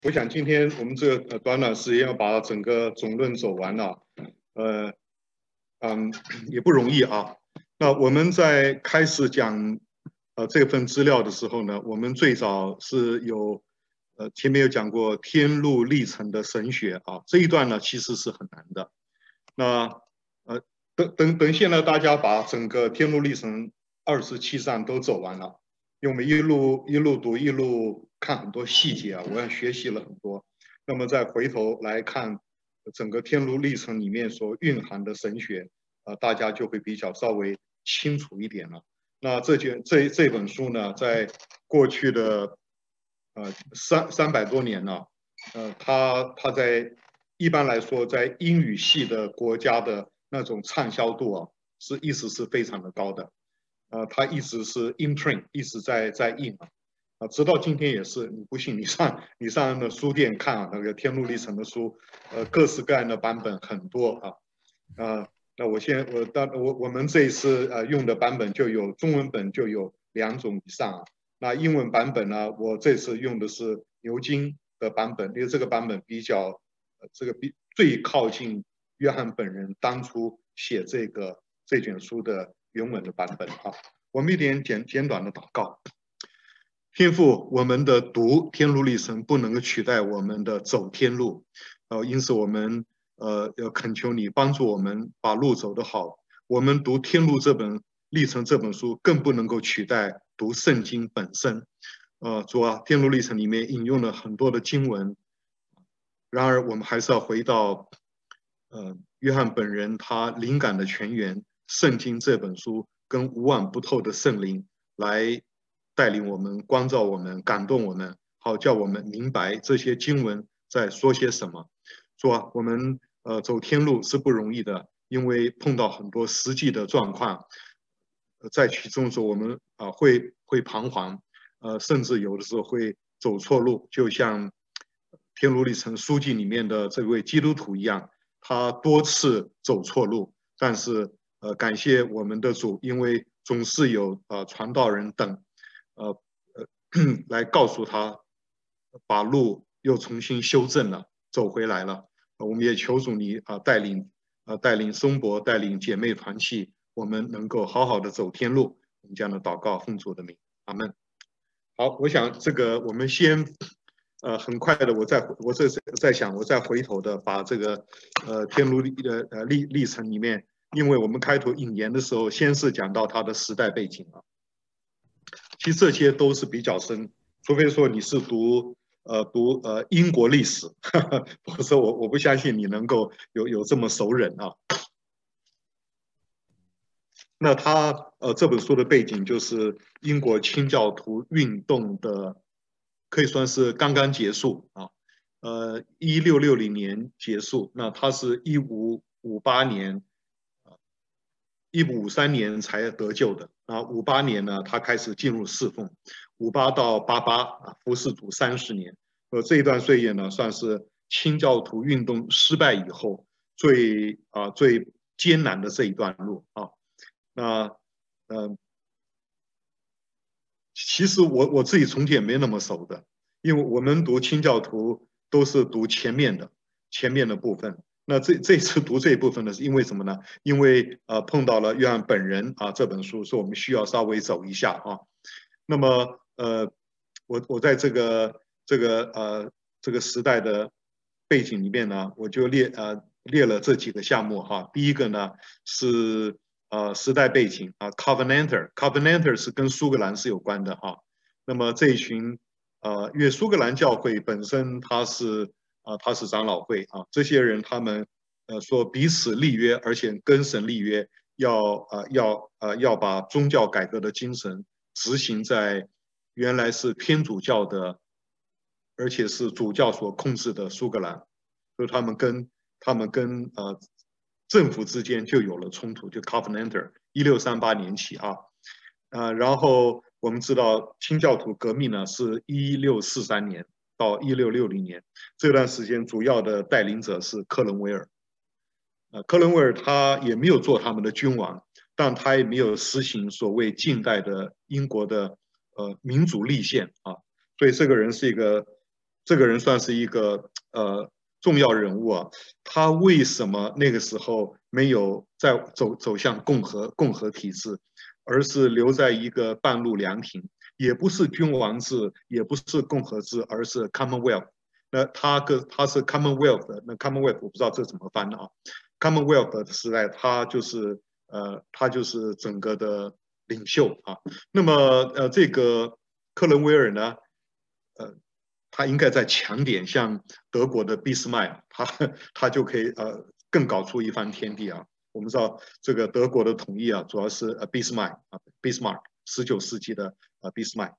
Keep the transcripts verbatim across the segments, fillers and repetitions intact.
我想今天我们这个短短时间要把整个总论走完了，呃，嗯，也不容易啊。那我们在开始讲呃这份资料的时候呢，我们最早是有呃前面有讲过天路历程的神学啊，这一段呢其实是很难的。那呃等等等，现在大家把整个天路历程二十七章都走完了。因为我们一路一路读一路看很多细节啊，我也学习了很多。那么再回头来看整个天路历程里面所蕴含的神学，呃，大家就会比较稍微清楚一点了。那这卷这这本书呢，在过去的呃三三百多年呢，呃，它它在一般来说，在英语系的国家的那种畅销度啊，是一直是非常的高的。呃，它一直是 in print， 一直在在印啊，啊，直到今天也是。你不信，你上你上那书店看啊，那个天路历程的书，呃，各式各样的版本很多啊，啊，那我先我当我我们这一次呃用的版本就有中文本就有两种以上啊，那英文版本呢，我这次用的是牛津的版本，因为这个版本比较呃这个比最靠近约翰本人当初写这个这卷书的原文的版本啊。我们一点简简短的祷告。天父，我们的读天路历程不能够取代我们的走天路，呃，因此我们呃要恳求你帮助我们把路走得好。我们读天路这本历程这本书更不能够取代读圣经本身。呃，主啊，天路历程里面引用了很多的经文，然而我们还是要回到呃约翰本人他灵感的泉源圣经这本书跟无往不透的圣灵来带领我们、光照我们、感动我们，好叫我们明白这些经文在说些什么。说啊，我们呃走天路是不容易的，因为碰到很多实际的状况，在其中的时候我们啊、呃、会会彷徨，呃，甚至有的时候会走错路，就像天路历程书记里面的这位基督徒一样，他多次走错路，但是呃感谢我们的主，因为总是有呃传道人等。呃呃来告诉他，把路又重新修正了，走回来了。我们也求主你啊带领啊带领松柏，带领姐妹团契，我们能够好好的走天路。我们这样的祷告，奉主的名，阿门。好，我想这个我们先呃很快的，我再我这在想，我再回头的把这个呃天路的呃历历程里面，因为我们开头引言的时候，先是讲到它的时代背景啊。其实这些都是比较深，除非说你是读呃读呃英国历史，否则我我不相信你能够有有这么熟人啊。那他呃这本书的背景就是英国清教徒运动的，可以算是刚刚结束啊，呃一六六零年结束，那他是一五五八年。一五五三年才得救的啊，五八年呢，他开始进入侍奉，五八到八八啊，服侍主三十年。呃，这一段岁月呢，算是清教徒运动失败以后最啊最艰难的这一段路啊。那呃，其实我我自己从前也没那么熟的，因为我们读清教徒都是读前面的前面的部分。那这这次读这一部分呢，是因为什么呢？因为呃碰到了约翰本人啊这本书，所以我们需要稍微走一下啊。那么呃，我我在这个这个呃这个时代的背景里面呢，我就列呃列了这几个项目哈。第一个呢是呃时代背景啊 ，Covenanter，Covenanter 是跟苏格兰是有关的哈。那么这一群呃，因为苏格兰教会本身它是啊、呃，它是长老会啊，这些人他们呃说彼此立约，而且跟神立约，要呃要呃要把宗教改革的精神执行在原来是天主教的，而且是主教所控制的苏格兰，所以他们跟他们跟呃政府之间就有了冲突，就 Covenanter，一六三八年起啊，呃，然后我们知道清教徒革命呢是一六四三年到一六六零年，这段时间主要的带领者是克伦威尔。呃，克伦威尔他也没有做他们的君王，但他也没有实行所谓近代的英国的呃民主立宪啊，所以这个人是一个这个人算是一个呃重要人物啊。他为什么那个时候没有再走走向共和共和体制，而是留在一个半路凉亭？也不是君王制，也不是共和制，而是 Commonwealth。那他跟他是 Commonwealth 的，那 Commonwealth 我不知道这怎么翻的啊。Commonwealth 的时代，他就是呃，他就是整个的领袖啊。那么呃，这个克伦威尔呢，呃，他应该再强点，像德国的俾斯麦，他他就可以呃更搞出一番天地啊。我们知道这个德国的统一啊，主要是呃俾斯麦啊，Bismarck，十九世纪的呃俾斯麦。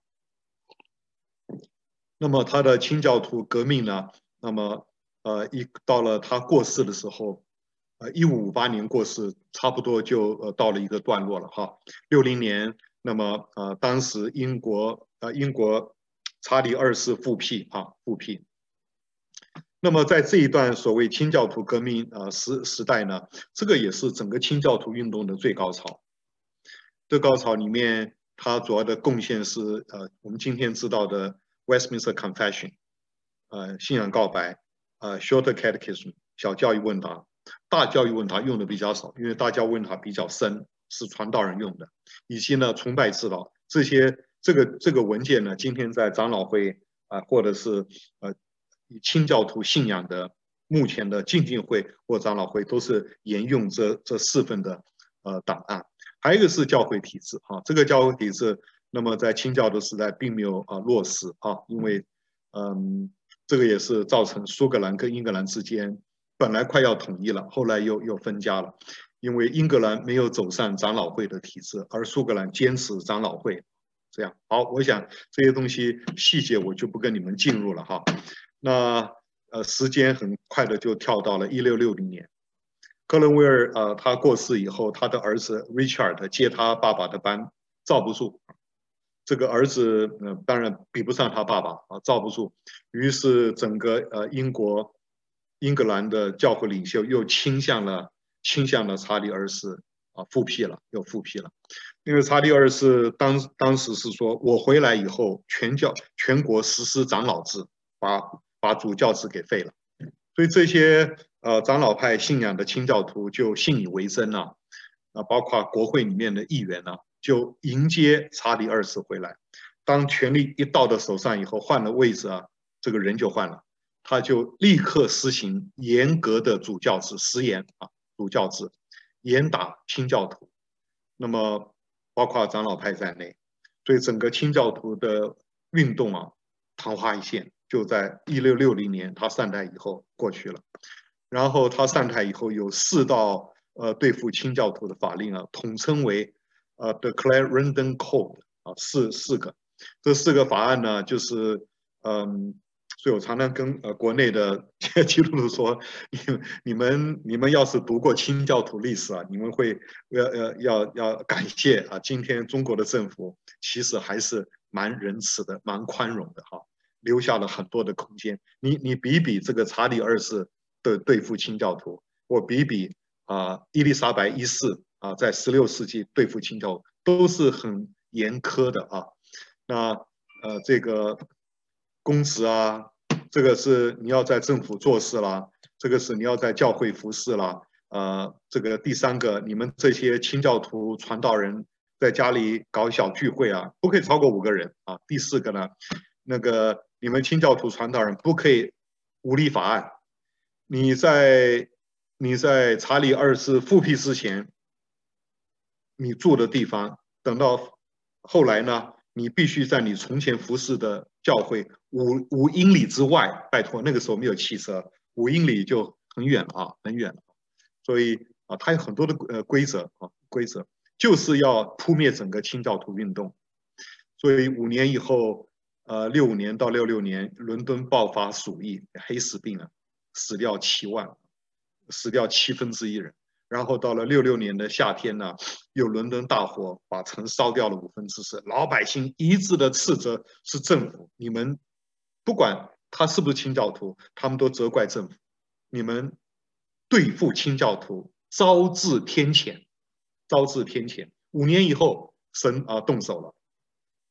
那么他的清教徒革命呢，那么呃一到了他过世的时候，呃一五五八年过世，差不多就呃到了一个段落了哈。六零年，那么呃当时英国呃英国查理二世复辟啊复辟。那么在这一段所谓清教徒革命呃时时代呢，这个也是整个清教徒运动的最高潮。最高潮里面，它主要的贡献是呃我们今天知道的 Westminster Confession， 呃信仰告白，呃 Shorter Catechism 小教育问答，大教育问答用的比较少，因为大教育问答比较深，是传道人用的，以及呢崇拜之道这些这个这个文件呢，今天在长老会啊、呃、或者是呃清教徒信仰的目前的浸信会或长老会都是沿用这这四份的呃档案。还有一个是教会体制啊，这个教会体制，那么在清教的时代并没有啊落实啊，因为嗯，这个也是造成苏格兰跟英格兰之间本来快要统一了，后来又又分家了，因为英格兰没有走上长老会的体制，而苏格兰坚持长老会。这样好，我想这些东西细节我就不跟你们进入了哈。那呃，时间很快的就跳到了一六六零年。克伦威尔呃，他过世以后，他的儿子 Richard 接他爸爸的班，罩不住。这个儿子呃，当然比不上他爸爸啊，罩不住。于是整个呃英国英格兰的教会领袖又倾向了倾向了查理二世啊，复辟了，又复辟了。因为查理二世当当时是说，我回来以后，全教全国实施长老制，把把主教制给废了。所以这些呃长老派信仰的清教徒就信以为真了，啊，包括国会里面的议员呢，就迎接查理二世回来。当权力一到的手上以后，换了位置啊，这个人就换了，他就立刻实行严格的主教制，实严啊主教制，严打清教徒，那么包括长老派在内，所以整个清教徒的运动啊，昙花一现。就在一六六零年他上台以后过去了，然后他上台以后有四道呃对付清教徒的法令啊，统称为呃 The Clarendon Code 啊，四四个，这四个法案呢，就是嗯，所以我常常跟呃国内的基督徒说，你你们你们要是读过清教徒历史啊，你们会要要要要感谢啊，今天中国的政府其实还是蛮仁慈的，蛮宽容的哈。留下了很多的空间。你你比比这个查理二世的对付清教徒，我比比啊、呃、伊丽莎白一世啊在十六世纪对付清教徒都是很严苛的啊。那呃这个公职啊，这个是你要在政府做事啦，这个是你要在教会服侍啦。呃，这个第三个，你们这些清教徒传道人在家里搞小聚会啊，不可以超过五个人啊。第四个呢，那个你们清教徒传道人不可以无立法案。你在你在查理二世复辟之前，你住的地方，等到后来呢，你必须在你从前服侍的教会五五英里之外，拜托，那个时候没有汽车，五英里就很远了啊，很远了。所以啊，它有很多的呃规则啊，规则就是要扑灭整个清教徒运动。所以五年以后。呃，六五年到六六年，伦敦爆发鼠疫、黑死病啊，死掉七万，死掉七分之一人。然后到了六六年的夏天呢，有伦敦大火，把城烧掉了五分之四。老百姓一致的斥责是政府，你们不管他是不是清教徒，他们都责怪政府，你们对付清教徒，招致天谴，招致天谴。五年以后，神啊动手了。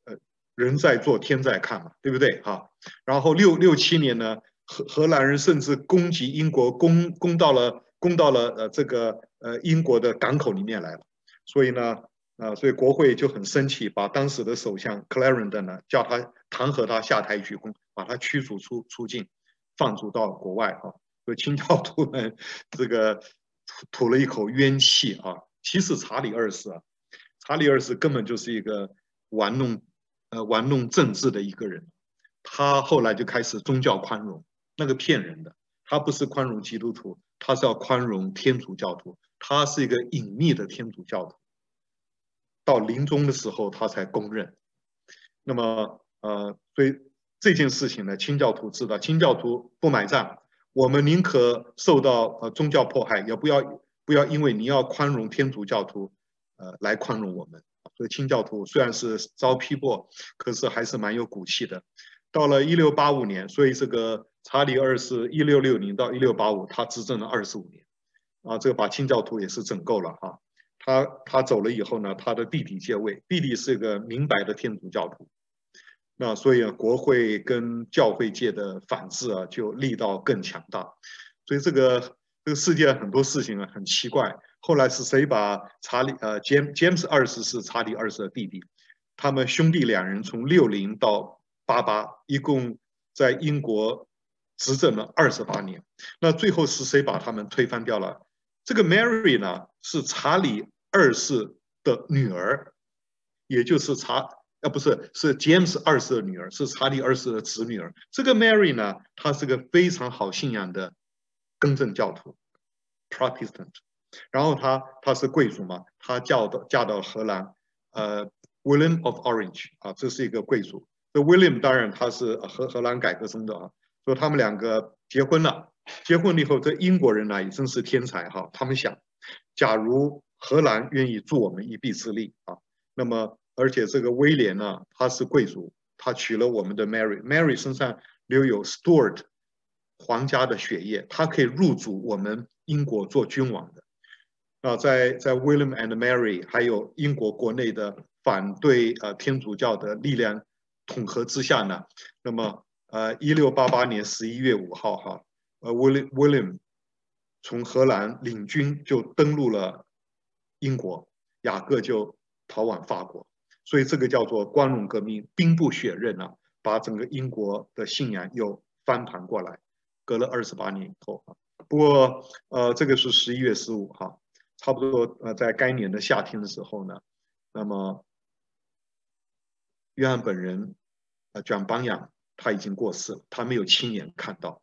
人在做天在看嘛，对不对哈？然后六六七年呢，荷荷兰人甚至攻击英国，攻攻到了攻到了呃这个呃英国的港口里面来了，所以呢。啊，所以国会就很生气，把当时的首相 Clarendon 呢，叫他弹劾他下台鞠躬，把他驱逐出出境，放逐到国外啊。所以清教徒们这个吐吐了一口冤气啊。其实查理二世啊，查理二世根本就是一个玩弄呃玩弄政治的一个人，他后来就开始宗教宽容，那个骗人的，他不是宽容基督徒，他是要宽容天主教徒，他是一个隐秘的天主教徒。到临终的时候，他才公认。那么，呃，所以这件事情呢，清教徒知道，清教徒不买账。我们宁可受到呃宗教迫害，也不要不要因为你要宽容天主教徒，呃，来宽容我们。所以清教徒虽然是遭批驳，可是还是蛮有骨气的。到了一六八五年，所以这个查理二世一六六零到一六八五，他执政了二十五年，啊，这个把清教徒也是整够了哈。他他走了以后呢，他的弟弟接位，弟弟是个明白的天主教徒，那所以啊，国会跟教会界的反制啊就力道更强大，所以这个这个世界很多事情啊很奇怪。后来是谁把查理呃詹 James 二世是查理二世的弟弟，他们兄弟两人从六零到八八，一共在英国执政了二十八年，那最后是谁把他们推翻掉了？这个 Mary 呢是查理二世的女儿，也就是查啊不是是 James 二世的女儿，是查理二世的侄女儿。这个 Mary 呢，她是个非常好信仰的更正教徒 Protestant， 然后她她是贵族嘛，她嫁到嫁到荷兰，呃 William of Orange 啊，这是一个贵族。这 William 当然他是荷荷兰改革中的啊，所以他们两个结婚了。结婚了以后，这英国人呢也真是天才哈！他们想，假如荷兰愿意助我们一臂之力啊，那么而且这个威廉呢，他是贵族，他娶了我们的 Mary，Mary 身上留有 Stuart 皇家的血液，他可以入主我们英国做君王的。啊，在在 William and Mary 还有英国国内的反对呃天主教的力量统合之下呢，那么呃一六八八年十一月五号哈。呃 ，William William 从荷兰领军就登陆了英国，雅各就逃往法国，所以这个叫做光荣革命，兵不血刃啊，把整个英国的信仰又翻盘过来。隔了二十八年以后啊，不过呃，这个是十一月十五号，差不多呃在该年的夏天的时候呢，那么约翰本人呃John Bunyan他已经过世了，他没有亲眼看到。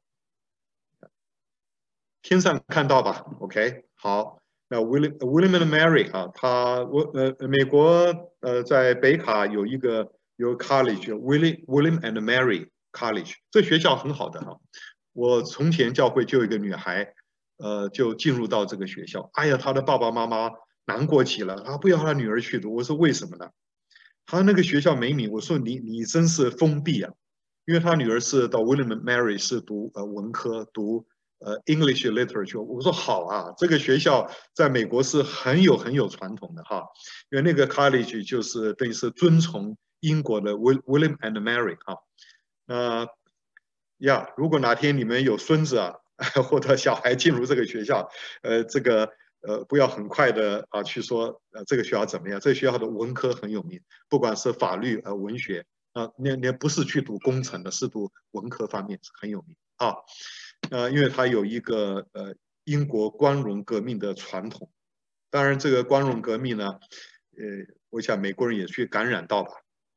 天上看到吧 ，OK， 好。那 William William and Mary 啊，他我呃美国呃在北卡有一个有 college William William and Mary College， 这学校很好的哈。我从前教会就有一个女孩，呃，就进入到这个学校。哎呀，她的爸爸妈妈难过极了，啊，不要她女儿去读。我说为什么呢？她那个学校没名。我说你你真是封闭啊，因为她女儿是到 William and Mary 是读呃文科读。呃 ，English literature， 我说好啊，这个学校在美国是很有很有传统的哈，因为那个 college 就是等于是遵从英国的 William and Mary 哈，呃，呀，如果哪天你们有孙子啊，或者小孩进入这个学校，呃，这个呃不要很快的啊去说呃这个学校怎么样，这个学校的文科很有名，不管是法律呃文学啊，那那不是去读工程的，是读文科方面是很有名啊。呃，因为它有一个呃英国光荣革命的传统，当然这个光荣革命呢，呃，我想美国人也去感染到吧。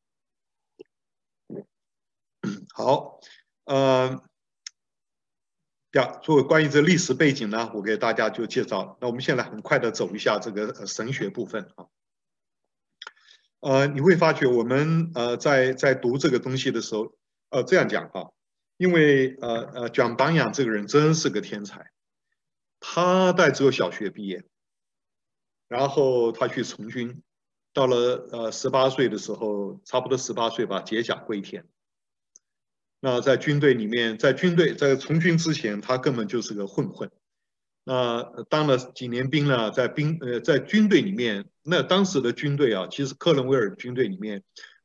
好，呃，呀，作为关于这历史背景呢，我给大家就介绍。那我们现在很快的走一下这个神学部分啊。呃，你会发觉我们呃在在读这个东西的时候，呃，这样讲啊。因为呃呃，John Bunyan这个人真是个天才，他大概只有小学毕业，然后他去从军，到了呃十八岁的时候，差不多十八岁吧，解甲归田。那在军队里面，在军队在从军之前，他根本就是个混混。那当了几年兵呢，在兵呃在军队里面，那当时的军队啊，其实克伦威尔军队里面，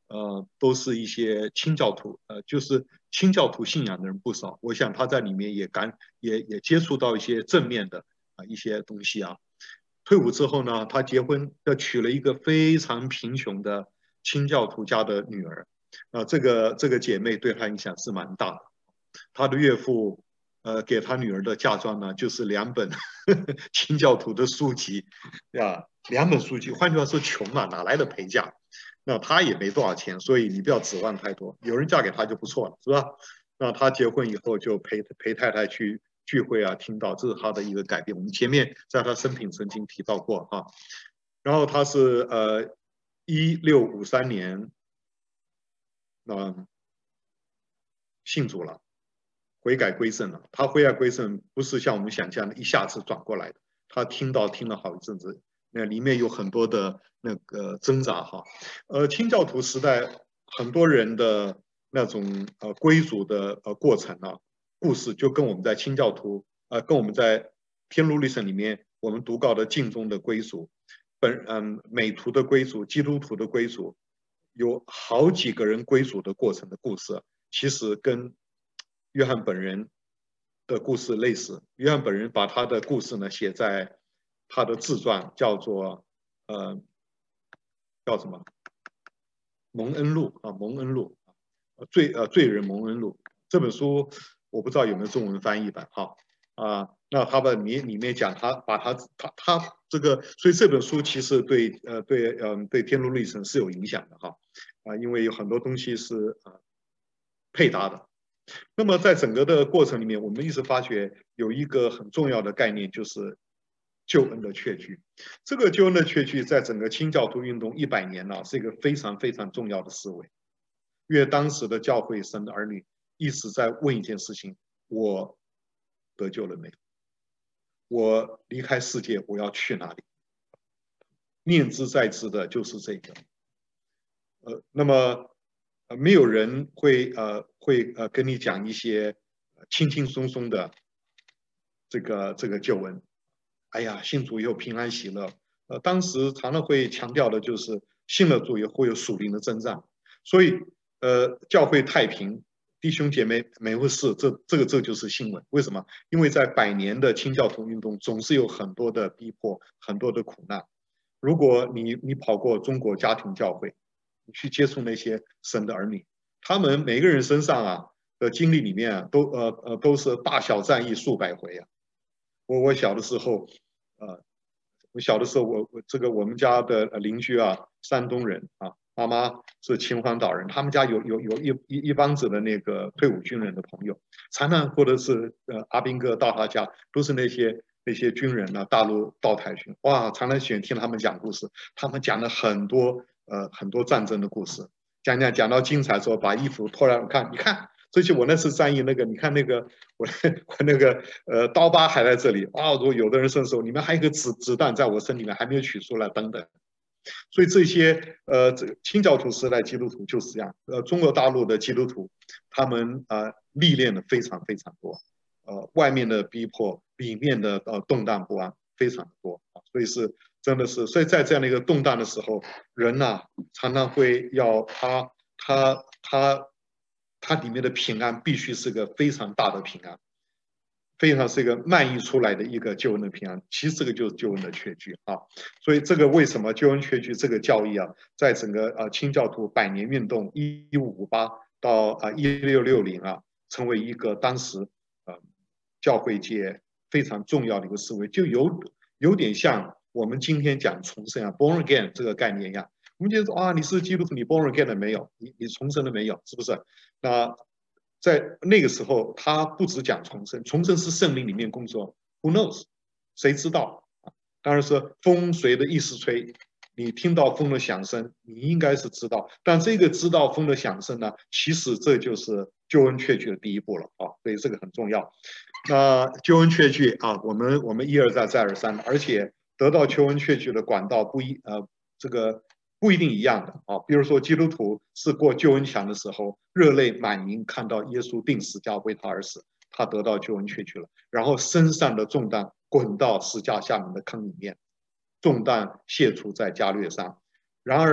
呃，都是一些清教徒，呃，就是清教徒信仰的人不少。我想他在里面也感也也接触到一些正面的啊、呃、一些东西啊。退伍之后呢，他结婚，他娶了一个非常贫穷的清教徒家的女儿，啊、呃，这个这个姐妹对他影响是蛮大的。他的岳父，呃，给他女儿的嫁妆呢，就是两本清教徒的书籍，呀，两本书籍，换句话说，穷啊，哪来的陪嫁？那他也没多少钱，所以你不要指望太多，有人嫁给他就不错了，是吧？那他结婚以后就陪陪太太去聚会啊，听到这是他的一个改变。我们前面在他生平曾经提到过啊。然后他是呃一六五三年，嗯、呃，信主了。悔改归正了。他悔改归正不是像我们想象的一下子转过来的，他听到听了好一阵子，那里面有很多的那个挣扎哈。呃，清教徒时代很多人的那种呃归主的呃过程啊，故事就跟我们在清教徒呃跟我们在天路历程里面我们读到的敬宗的归主，本嗯美图的归主，基督徒的归主，有好几个人归主的过程的故事，其实跟约翰本人的故事类似。约翰本人把他的故事呢写在他的自传，叫做呃叫什么蒙恩录啊，蒙恩录，罪呃罪人蒙恩录这本书我不知道有没有中文翻译版哈啊。那他的里里面讲他把他他他这个，所以这本书其实对呃对嗯、呃、对天路历程是有影响的哈啊，因为有很多东西是呃配搭的。那么在整个的过程里面，我们一直发觉有一个很重要的概念，就是救恩的确据。这个救恩的确据在整个清教徒运动一百年了，是一个非常非常重要的思维。因为当时的教会神的儿女一直在问一件事情：我得救了没有？我离开世界，我要去哪里？念之在之的就是这个。呃，那么呃，没有人会呃会呃跟你讲一些轻轻松松的这个这个救恩。哎呀，信主以后平安喜乐。呃，当时常常会强调的就是信了主以后会有属灵的增长，所以呃教会太平，弟兄姐妹没有事，这这个这就是新闻。为什么？因为在百年的清教徒运动总是有很多的逼迫，很多的苦难。如果你你跑过中国家庭教会，你去接触那些神的儿女，他们每个人身上啊的经历里面啊，都呃呃都是大小战役数百回啊。我我小的时候，呃，我小的时候我我这个我们家的邻居啊，山东人啊，妈妈是秦皇岛人，他们家有有有一一一帮子的那个退伍军人的朋友，常常或者是呃阿兵哥到他家，都是那些那些军人呢、啊，大陆道台军，哇，常常喜欢听他们讲故事，他们讲了很多呃很多战争的故事，讲讲讲到精彩的时候，把衣服脱了看，你看。这些我那次战役那个，你看那个我我那个呃刀疤还在这里啊！如果有的人伸手，里面还有一个子子弹在我身里面还没有取出来，等等。所以这些呃，这清教徒时代基督徒就是这样。呃，中国大陆的基督徒，他们呃历练的非常非常多，呃，外面的逼迫，里面的呃动荡不安非常多啊。所以是真的是，所以在这样的一个动荡的时候，人呐、啊、常常会要他他他。它里面的平安必须是个非常大的平安，非常是一个漫溢出来的一个救恩的平安。其实这个就是救恩的确据啊。所以这个为什么救恩确据这个教义啊，在整个呃清教徒百年运动一五五八到啊一六六零啊，成为一个当时呃教会界非常重要的一个思维，就有有点像我们今天讲重生啊 ，born again 这个概念一样。我们觉得说啊，你是基督徒，你 born again 了没有？你你重生了没有？是不是？那在那个时候，他不只讲重生，重生是圣灵里面工作。Who knows？ 谁知道？当然是风随着意思吹，你听到风的响声，你应该是知道。但这个知道风的响声呢，其实这就是救恩确据的第一步了啊，所以这个很重要。那救恩确据啊，我们我们一而再再而三，而且得到救恩确据的管道不一呃这个。不一定一样的啊，比如说基督徒是过救恩墙的时候，热泪满盈，看到耶稣定十架为他而死，他得到救恩确据了，然后身上的重担滚到十架下面的坑里面，重担卸除在加略上。然而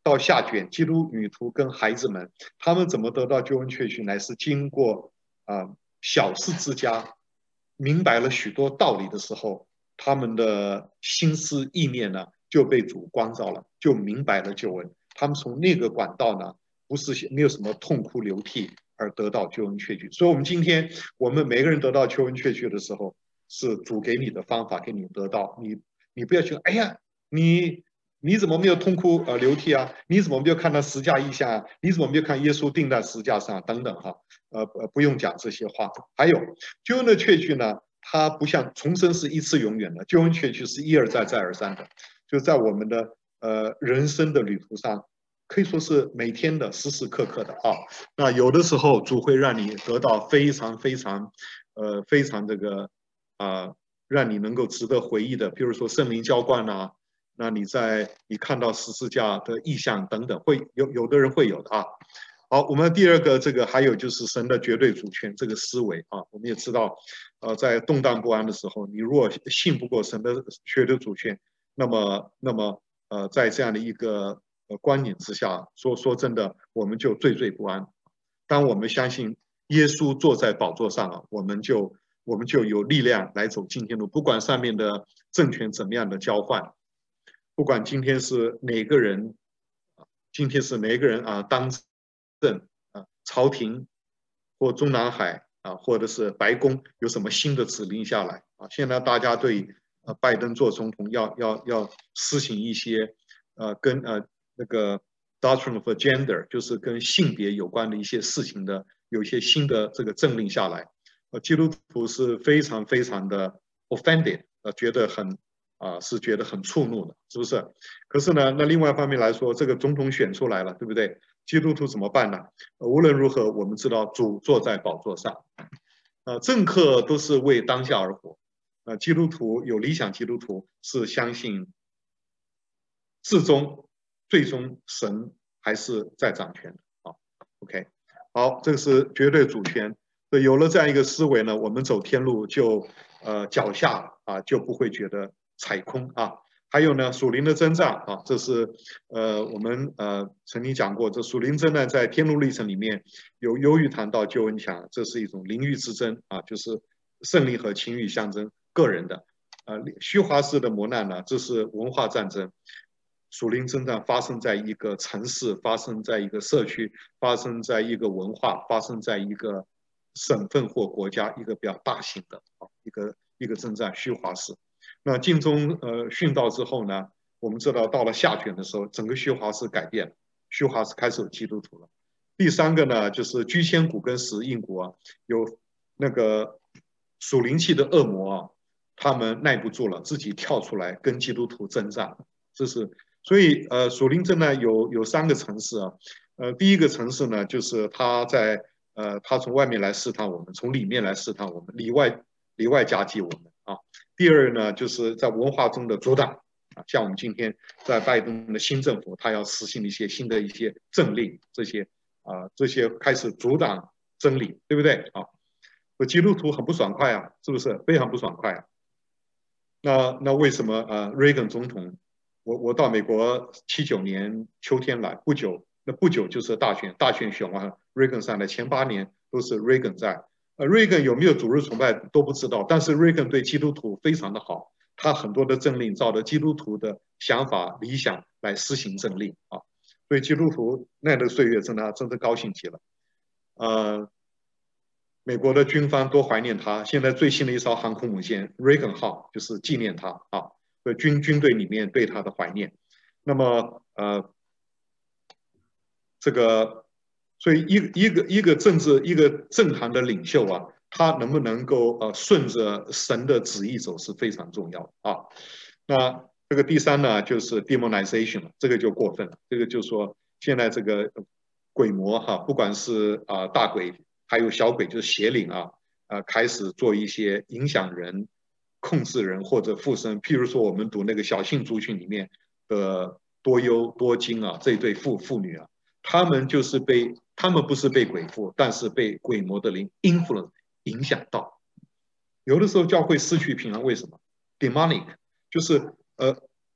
到下卷，基督女徒跟孩子们，他们怎么得到救恩确据，乃是经过啊、呃、小事之家明白了许多道理的时候，他们的心思意念呢就被主光照了，就明白了救恩。他们从那个管道呢，不是没有什么痛哭流涕而得到救恩确据。所以，我们今天我们每个人得到救恩确据的时候，是主给你的方法，给你得到。你你不要去，哎呀，你你怎么没有痛哭呃流涕啊？你怎么没有看到十架意象啊？你怎么没有看耶稣钉在十架上、啊、等等哈？呃呃，不用讲这些话。还有救恩的确据呢，它不像重生是一次永远的，救恩确据是一而再再而三的，就在我们的呃人生的旅途上，可以说是每天的时时刻刻的啊。那有的时候主会让你得到非常非常呃非常这个啊、呃，让你能够值得回忆的，比如说圣灵浇灌啊。那你在你看到十字架的意象等等，会有有的人会有的啊。好，我们第二个这个还有就是神的绝对主权这个思维啊，我们也知道，呃，在动荡不安的时候，你如果信不过神的绝对主权，那么那么呃，在这样的一个呃观念之下，说说真的，我们就惴惴不安。当我们相信耶稣坐在宝座上了，我们就我们就有力量来走今天路，不管上面的政权怎么样的交换。不管今天是哪个人，今天是哪个人啊当政啊，朝廷或中南海啊，或者是白宫有什么新的指令下来啊？现在大家对呃拜登做总统要要要施行一些呃跟呃那个 doctrine of gender， 就是跟性别有关的一些事情的，有一些新的这个政令下来，呃，基督徒是非常非常的 offended， 呃，觉得很。啊，是觉得很触怒的，是不是？可是呢，那另外一方面来说，这个总统选出来了，对不对？基督徒怎么办呢？无论如何，我们知道主坐在宝座上，呃，政客都是为当下而活，呃，基督徒有理想，基督徒是相信至终最终神还是在掌权的啊。OK， 好，这个是绝对主权。有了这样一个思维呢，我们走天路就呃脚下啊就不会觉得踩空啊。还有呢，属灵的征战啊，这是呃我们呃曾经讲过，这属灵征战在天路历程里面有忧郁谈到救恩强，这是一种灵欲之争啊，就是胜利和情欲相争，个人的。呃，虚华式的磨难呢，这是文化战争。属灵征战发生在一个城市，发生在一个社区，发生在一个文化，发生在一个省份或国家，一个比较大型的啊一个一个征战虚华式。那晋中呃殉道之后呢，我们知道到了下卷的时候，整个虚华式改变了，虚华式开始有基督徒了。第三个呢，就是居千古跟石印古啊，有那个属灵气的恶魔啊，他们耐不住了，自己跳出来跟基督徒征战。这是所以呃，属灵征呢有有三个层次啊，呃，第一个层次呢，就是他在呃，他从外面来试探我们，从里面来试探我们，里外里外夹击我们啊。第二呢，就是在文化中的阻挡啊，像我们今天在拜登的新政府，他要实行一些新的一些政令，这些啊、呃，这些开始阻挡真理，对不对啊？基督徒很不爽快啊，是不是？非常不爽快啊。那那为什么呃，Reagan 总统，我我到美国七九年秋天来，不久那不久就是大选，大选选完 Reagan 上来，前八年都是 Reagan 在。呃，Reagan 有没有主日崇拜都不知道，但是 Reagan 对基督徒非常的好，他很多的政令照着基督徒的想法理想来施行政令啊，所以基督徒那个岁月真的真的高兴极了。呃，美国的军方多怀念他，现在最新的一艘航空母舰 Reagan 号就是纪念他啊，军军队里面对他的怀念。那么呃，这个所以一一个一个政治一个政坛的领袖啊，他能不能够呃顺着神的旨意走是非常重要的啊。那这个第三呢，就是 demonization 了，这个就过分了，这个就是说现在这个鬼魔哈，不管是啊、呃、大鬼。还有小鬼就是邪灵啊，呃，开始做一些影响人、控制人或者附身。譬如说，我们读那个小信族群里面的多忧多金啊，这对父妇女啊，他们就是被他们不是被鬼附，但是被鬼魔的灵 influence 影响到。有的时候教会失去平安，为什么 ？demonic 就是呃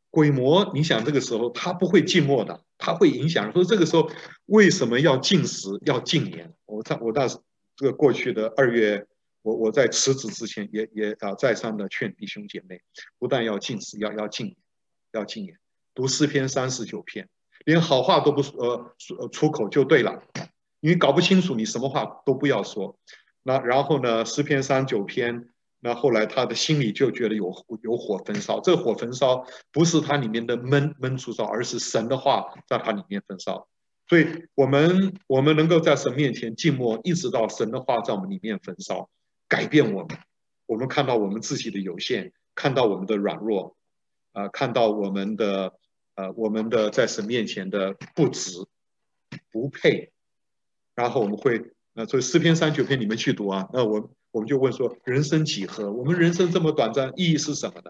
鬼魔，你想这个时候他不会静默的，他会影响。说这个时候为什么要禁食，要禁言？我在我那这个过去的二月，我我在辞职之前也也啊再三的劝弟兄姐妹，不但要禁食，要要禁言，要禁言，读诗篇三十九篇，连好话都不呃出口就对了。你搞不清楚，你什么话都不要说。那然后呢，诗篇三十九篇。那后来他的心里就觉得有有火焚烧，这个火焚烧不是他里面的闷闷出烧，而是神的话在他里面焚烧。所以我们我们能够在神面前静默，一直到神的话在我们里面焚烧，改变我们。我们看到我们自己的有限，看到我们的软弱，呃，看到我们的呃我们的在神面前的不值、不配，然后我们会呃，所以诗篇三十九篇你们去读啊，那我。我们就问说，人生几何？我们人生这么短暂，意义是什么呢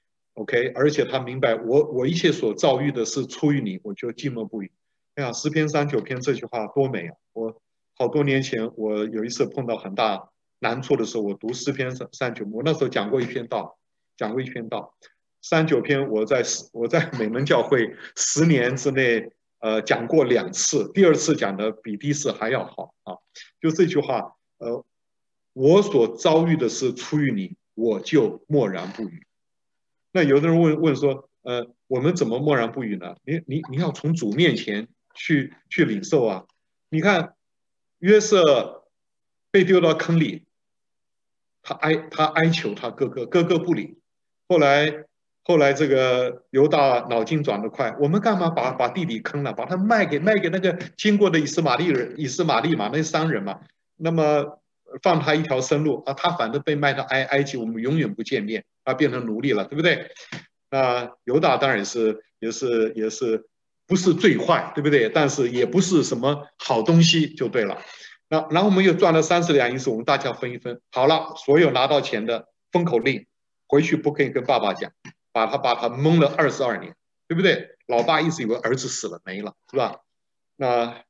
？OK， 而且他明白我我一切所遭遇的是出于你，我就静默不语。哎呀，诗篇三十九篇这句话多美啊！我好多年前，我有一次碰到很大难处的时候，我读诗篇三十九，我那时候讲过一篇道，讲过一篇道，三十九篇我在我在美门教会十年之内，呃，讲过两次，第二次讲的比第一次还要好啊！就这句话，呃。我所遭遇的是出于你，我就默然不语。那有的人问问说，呃，我们怎么默然不语呢？你你你要从主面前去去领受啊！你看约瑟被丢到坑里，他哀他哀求他哥哥，哥哥不理。后来后来这个犹大脑筋转得快，我们干嘛把把弟弟坑了，把他卖给卖给那个经过的以斯玛利人以斯玛利嘛，那商人嘛，那么。放他一条生路啊，他反正被卖到埃埃及，我们永远不见面，他变成奴隶了，对不对？那犹大当然是也是也是不是最坏，对不对？但是也不是什么好东西，就对了。那然后我们又赚了三十两银子，我们大家分一分。好了，所有拿到钱的封口令，回去不可以跟爸爸讲，把他把他蒙了二十二年，对不对？老爸一直以为儿子死了没了，是吧？那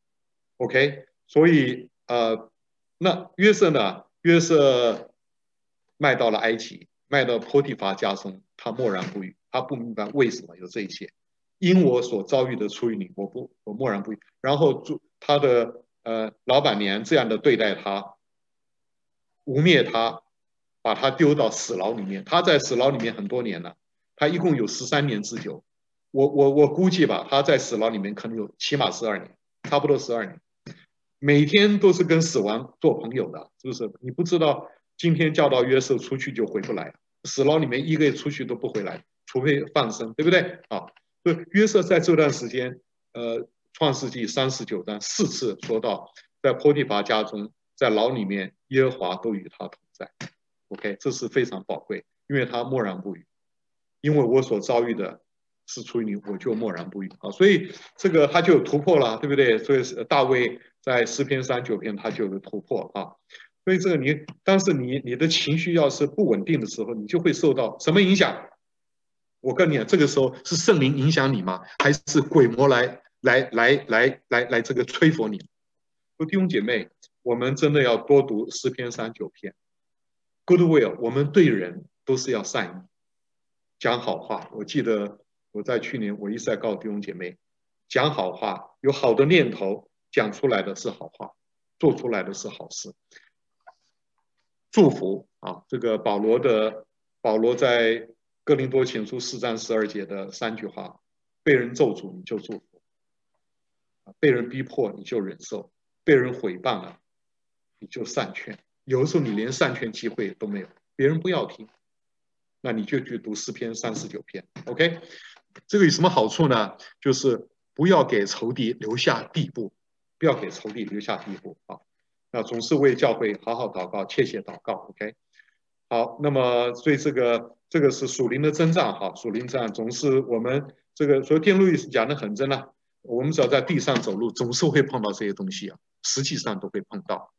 OK， 所以呃。那约瑟呢？约瑟卖到了埃及，卖到波提乏家中，他默然不语，他不明白为什么有这一切。因我所遭遇的出于你，我不，我默然不语。然后他的呃老板娘这样的对待他，污蔑他，把他丢到死牢里面。他在死牢里面很多年了，他一共有十三年之久。我我我估计吧，他在死牢里面可能有起码十二年，差不多十二年。每天都是跟死亡做朋友的，是不是？你不知道今天叫到约瑟出去就回不来，死牢里面一个月出去都不回来，除非放生，对不对？啊，所以约瑟在这段时间，呃，创世纪三十九章四次说到，在波提乏家中，在牢里面，耶和华都与他同在。OK， 这是非常宝贵，因为他默然不语，因为我所遭遇的。是出于你，我就默然不语啊，所以这个他就有突破了，对不对？所以大卫在诗篇三十九篇他就有突破啊，所以这个你，但是你你的情绪要是不稳定的时候，你就会受到什么影响？我跟你讲，这个时候是圣灵影响你吗？还是鬼魔来来来来来来这个吹拂你？弟兄姐妹，我们真的要多读诗篇三十九篇 ，Goodwill， 我们对人都是要善意，讲好话。我记得。我在去年，我一直在告诉弟兄姐妹，讲好话，有好的念头，讲出来的是好话，做出来的是好事。祝福啊，这个保罗的保罗在哥林多前书四章十二节的三句话：被人咒诅你就祝福，被人逼迫你就忍受，被人毁谤了你就善劝。有的时候你连善劝机会都没有，别人不要听，那你就去读诗篇三十九篇 ，OK。这个有什么好处呢？就是不要给仇敌留下地步，不要给仇敌留下地步啊！那总是为教会好好祷告，切切祷告。OK， 好，那么所以这个这个是属灵的征战哈，属灵征战总是我们这个，所以天路易斯讲的很真啊，我们只要在地上走路，总是会碰到这些东西啊，实际上都会碰到。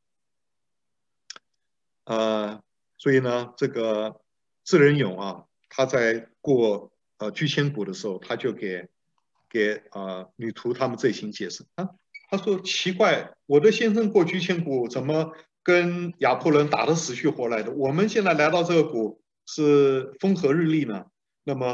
呃，所以呢，这个智仁勇啊，他在过。呃，居千古的时候，他就给给啊、呃、女徒他们这行解释啊，他说奇怪，我的先生过居千古，怎么跟亚伯伦打得死去活来的？我们现在来到这个谷是风和日丽呢？那么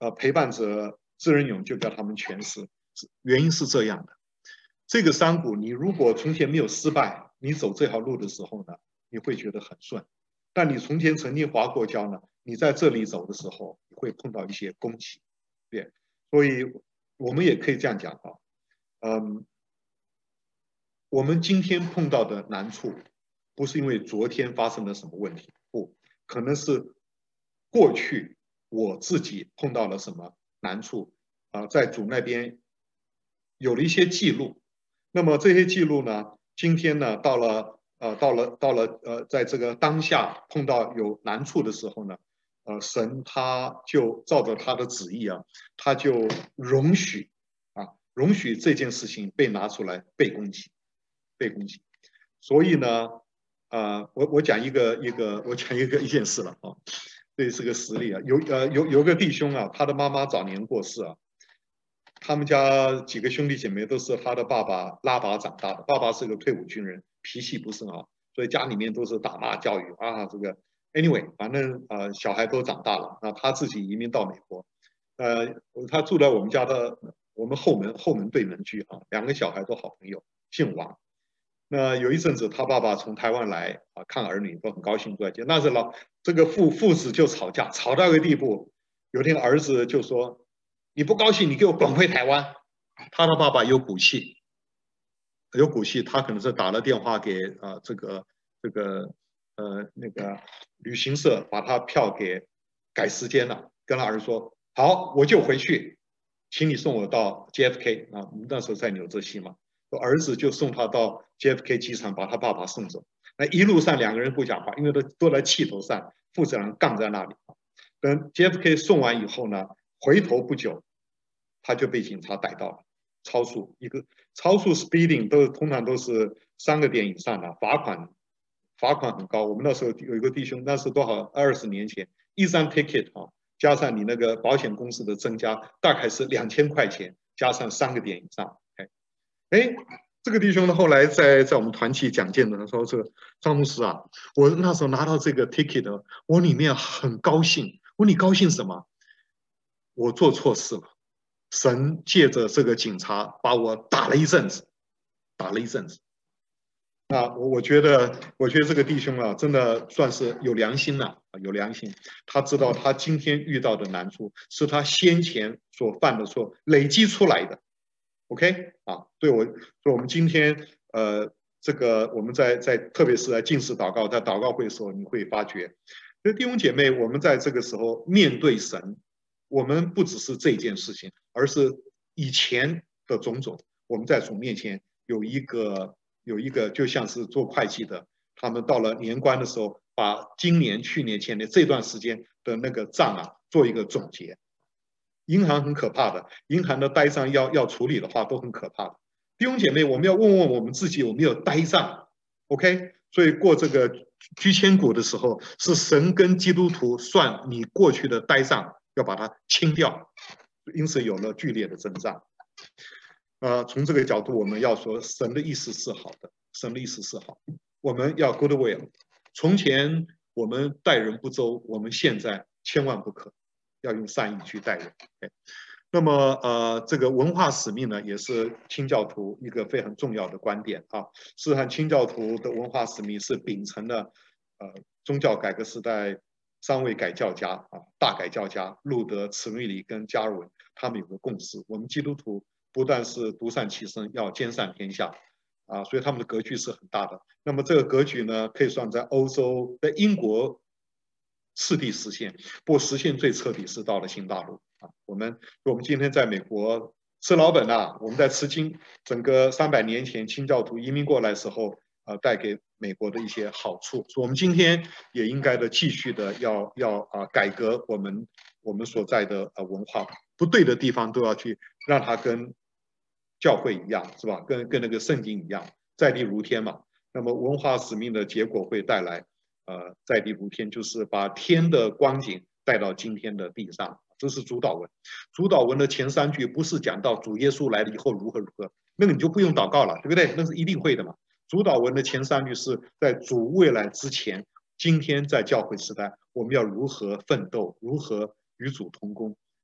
呃陪伴者智仁勇就叫他们全失，原因是这样的。这个山谷，你如果从前没有失败，你走这条路的时候呢，你会觉得很顺。但你从前曾经滑过跤呢，你在这里走的时候，你会碰到一些攻击。对，所以我们也可以这样讲啊，嗯，我们今天碰到的难处，不是因为昨天发生了什么问题，不，可能是过去我自己碰到了什么难处啊，在主那边有了一些记录。那么这些记录呢，今天呢，到了呃，到了到了呃，在这个当下碰到有难处的时候呢，呃，神他就照着他的旨意啊，他就容许啊，容许这件事情被拿出来被攻击，被攻击。所以呢，呃，我我讲一个一个我讲一个一件事了啊，这是个实例啊，有呃有有个弟兄啊，他的妈妈早年过世啊。他们家几个兄弟姐妹都是他的爸爸拉拔长大的，爸爸是个退伍军人，脾气不是很好，所以家里面都是打骂教育啊。这个 anyway， 反正呃小孩都长大了，那他自己移民到美国，呃，他住在我们家的我们后门后门对门居啊，两个小孩都好朋友，姓王。那有一阵子他爸爸从台湾来啊，看儿女都很高兴，坐在街，那是老这个父父子就吵架，吵到一个地步，有天儿子就说。你不高兴，你给我滚回台湾。他的爸爸有骨气，有骨气，他可能是打了电话给呃这个这个呃那个旅行社，把他票给改时间了，跟他儿子说好，我就回去，请你送我到 J F K 啊，我们那时候在纽泽西嘛，儿子就送他到 J F K 机场，把他爸爸送走。那一路上两个人不讲话，因为都都在气头上，父子俩杠在那里。等 J F K 送完以后呢？回头不久，他就被警察逮到了，超速一个超速 speeding 都通常都是三个点以上的，罚款罚款很高。我们那时候有一个弟兄，那是多少二十年前，一张 ticket 啊，加上你那个保险公司的增加，大概是两千块钱，加上三个点以上。哎，哎，这个弟兄呢，后来在在我们团契讲见的，他说：“这个张牧师啊，我那时候拿到这个 ticket， 我里面很高兴。我说你高兴什么？”我做错事了，神借着这个警察把我打了一阵子，打了一阵子。啊，我我觉得，我觉得这个弟兄啊，真的算是有良心了，有良心。他知道他今天遇到的难处是他先前所犯的错累积出来的。OK， 啊，对我，所以我们今天呃，这个我们在在特别是在禁食祷告，在祷告会的时候，你会发觉，所以弟兄姐妹，我们在这个时候面对神。我们不只是这件事情，而是以前的种种。我们在主面前有一个有一个，就像是做会计的，他们到了年关的时候，把今年、去年、前年这段时间的那个账啊做一个总结。银行很可怕的，银行的呆账要要处理的话都很可怕的。弟兄姐妹，我们要问问我们自己有没有呆账 ？OK， 所以过这个居千古的时候，是神跟基督徒算你过去的呆账。要把它清掉，因此有了剧烈的征战。呃，从这个角度，我们要说神的意思是好的，神的意思是好。我们要 goodwill。从前我们待人不周，我们现在千万不可要用善意去待人。那么，呃，这个文化使命呢，也是清教徒一个非常重要的观点啊。事实上，清教徒的文化使命是秉承了呃宗教改革时代。三位改教家啊，大改教家路德、茨瑞里跟加尔文，他们有个共识：我们基督徒不但是独善其身，要兼善天下啊，所以他们的格局是很大的。那么这个格局呢，可以算在欧洲、在英国次第实现，不过实现最彻底是到了新大陆啊。我们我们今天在美国吃老本啊，我们在吃清整个三百年前清教徒移民过来的时候。呃，带给美国的一些好处，我们今天也应该的继续的要要啊、呃、改革我们我们所在的呃文化，不对的地方都要去让它跟教会一样，是吧？跟跟那个圣经一样，在地如天嘛。那么文化使命的结果会带来呃在地如天，就是把天的光景带到今天的地上，这是主导文。主导文的前三句不是讲到主耶稣来了以后如何如何，那个你就不用祷告了，对不对？那是一定会的嘛。主导文的前三句是在主未来之前，今天在教会时代，我们要如何奋斗，如何与主同工。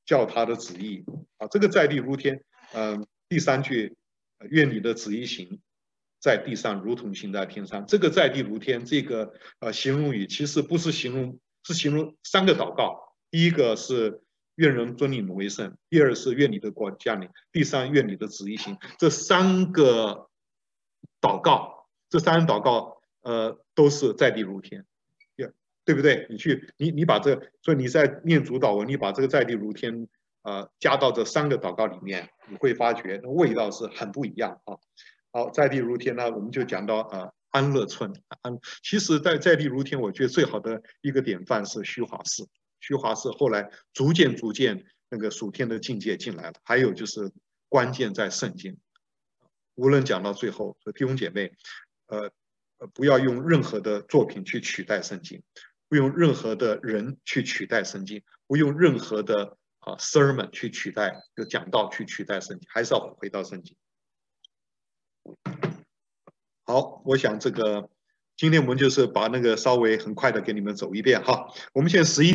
叫他的旨意啊，这个在地如天，嗯、呃，第三句，愿你的旨意行在地上，如同行在天上。这个在地如天，这个呃形容语其实不是形容，是形容三个祷告。第一个是愿人尊你们为圣，第二是愿你的国降临，第三愿你的旨意行。这三个祷告，这三个祷告，呃，都是在地如天。对不对？你去，你你把这，所以你在念主祷文，你把这个在地如天，呃，加到这三个祷告里面，你会发觉味道是很不一样啊。好，在地如天呢，我们就讲到呃安乐村安。其实，在在地如天，我觉得最好的一个典范是虚华寺。虚华寺后来逐渐逐渐那个属天的境界进来了。还有就是关键在圣经，无论讲到最后，弟兄姐妹，呃，不要用任何的作品去取代圣经。不用任何的人去取代圣经，不用任何的啊 sermon 去取代，就讲道去取代圣经，还是要回到圣经。好，我想这个今天我们就是把那个稍微很快的给你们走一遍哈。我们现在十一。